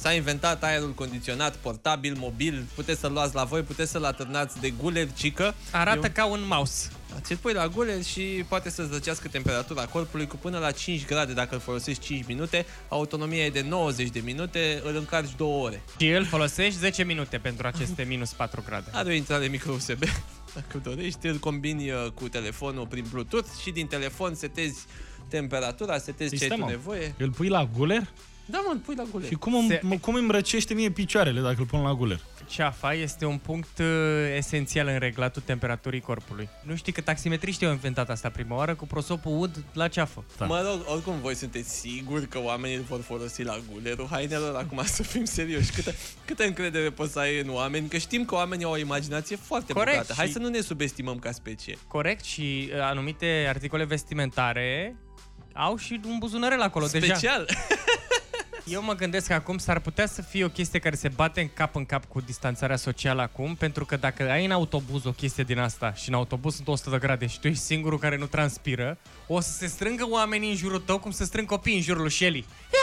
S-a inventat aerul condiționat, portabil, mobil, puteți să-l luați la voi, puteți să-l atârnați de guler, cică. Arată ca un mouse. Ți-l pui la guler și poate să-ți răcească temperatura corpului cu până la 5 grade dacă îl folosești 5 minute. Autonomia e de 90 de minute, îl încarci 2 ore. Și îl folosești 10 minute pentru aceste minus 4 grade. Are o intrare micro USB. Dacă dorești, îl combini cu telefonul prin Bluetooth și din telefon setezi temperatura, setezi ce ai tu nevoie. Îl pui la guler? Da, mă, îl pui la guler. Și cum îmi răcește mie picioarele dacă îl pun la guler? Ceafa este un punct esențial în reglatul temperaturii corpului. Nu știi că taximetriștii au inventat asta prima oară cu prosopul ud la ceafă. Da. Mă rog, oricum voi sunteți siguri că oamenii îl vor folosi la gulerul hainelor? Acum să fim serioși. Câtă încredere poți să ai în oameni? Că știm că oamenii au o imaginație foarte bogată. Hai să nu ne subestimăm ca specie. Corect, și anumite articole vestimentare au și un buzunărel acolo special. Deja. Eu mă gândesc că acum s-ar putea să fie o chestie care se bate în cap cu distanțarea socială acum, pentru că dacă ai în autobuz o chestie din asta și în autobuz sunt 100 de grade și tu ești singurul care nu transpiră, o să se strângă oamenii în jurul tău cum se strâng copiii în jurul lui Shelly.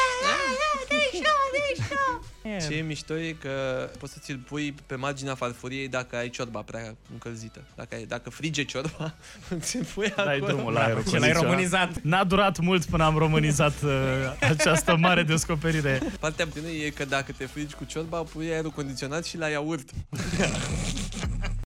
Ce e mișto e că poți să ți-l pui pe marginea farfuriei dacă ai ciorba prea încălzită. Dacă frige ciorba, ți-l pui acolo. Dai drumul la aerul l-ai românizat. N-a durat mult până am românizat această mare descoperire. Partea bună e că dacă te frigi cu ciorba, pui aerul condiționat și la iaurt.